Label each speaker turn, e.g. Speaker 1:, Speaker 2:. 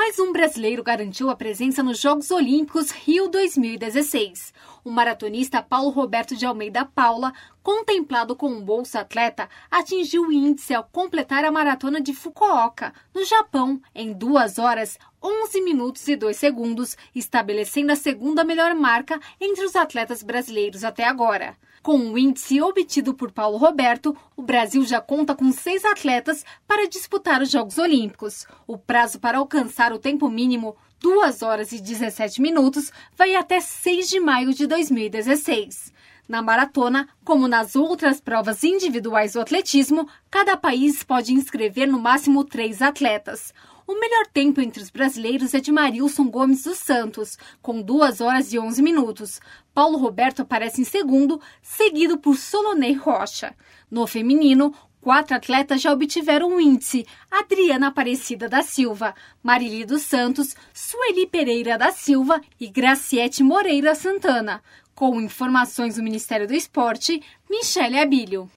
Speaker 1: Mais um brasileiro garantiu a presença nos Jogos Olímpicos Rio 2016. O maratonista Paulo Roberto de Almeida Paula, contemplado como Bolsa Atleta, atingiu o índice ao completar a maratona de Fukuoka, no Japão, em 2 horas, 11 minutos e 2 segundos, estabelecendo a segunda melhor marca entre os atletas brasileiros até agora. Com o índice obtido por Paulo Roberto, o Brasil já conta com 6 atletas para disputar os Jogos Olímpicos. O prazo para alcançar o tempo mínimo, 2 horas e 17 minutos, vai até 6 de maio de 2016. Na maratona, como nas outras provas individuais do atletismo, cada país pode inscrever no máximo 3 atletas. O melhor tempo entre os brasileiros é de Marilson Gomes dos Santos, com 2 horas e 11 minutos. Paulo Roberto aparece em segundo, seguido por Solonei Rocha. No feminino, 4 atletas já obtiveram o índice: Adriana Aparecida da Silva, Marili dos Santos, Sueli Pereira da Silva e Graciete Moreira Santana. Com informações do Ministério do Esporte, Michele Abílio.